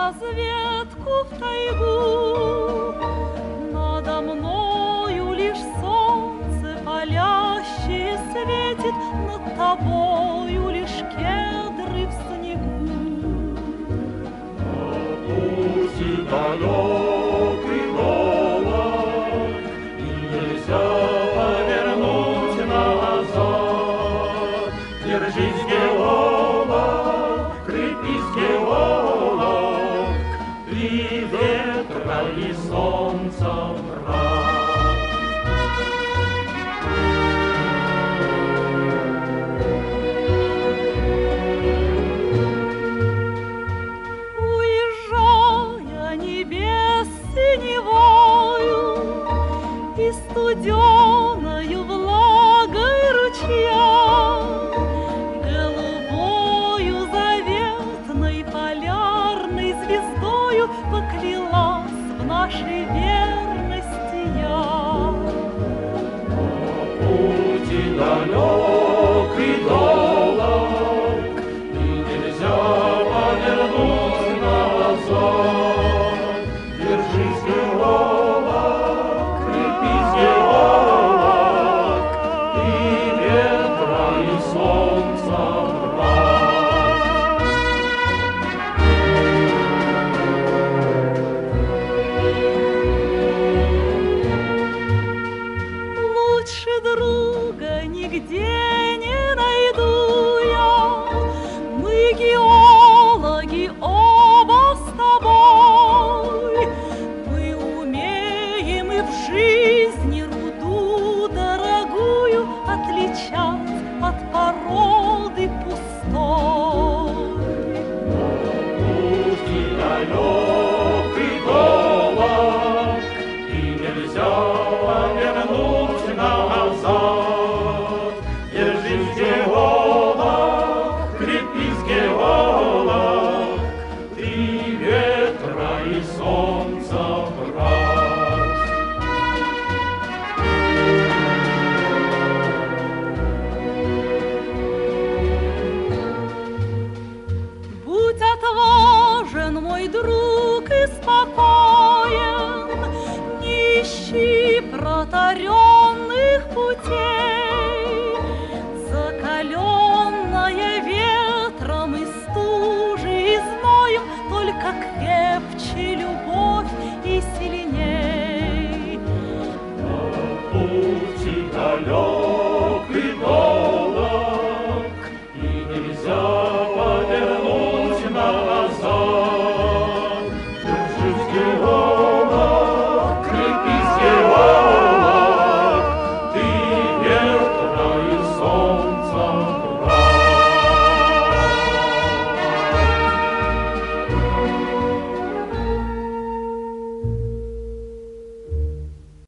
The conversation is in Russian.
разведку в тайгу. Надо мною лишь солнце палящее светит, над тобою лишь кедры в снегу. На пути далек и долг, и нельзя повернуть назад. Держись, геолог, крепись, геолог, ты ветра и солнца брат. Уезжая небес синевою и студеною влагой ручья, голубою заветной полярной звездою поклялась в нашей верности я. На пути далек и долг, и нельзя повернуть назад. Держись, геолог, крепись, геолог, и ветра, и солнца брат. Лучше друга нигде не найду я. Мы геологи оба с тобой. Мы умеем и в жизни руду дорогую отличать от породы пустой. Пути далек и долг, и нельзя повернуть назад. Держись, геолог, крепись, геолог, ты ветра и солнца брат. Будь отважен, мой друг, и спокоен.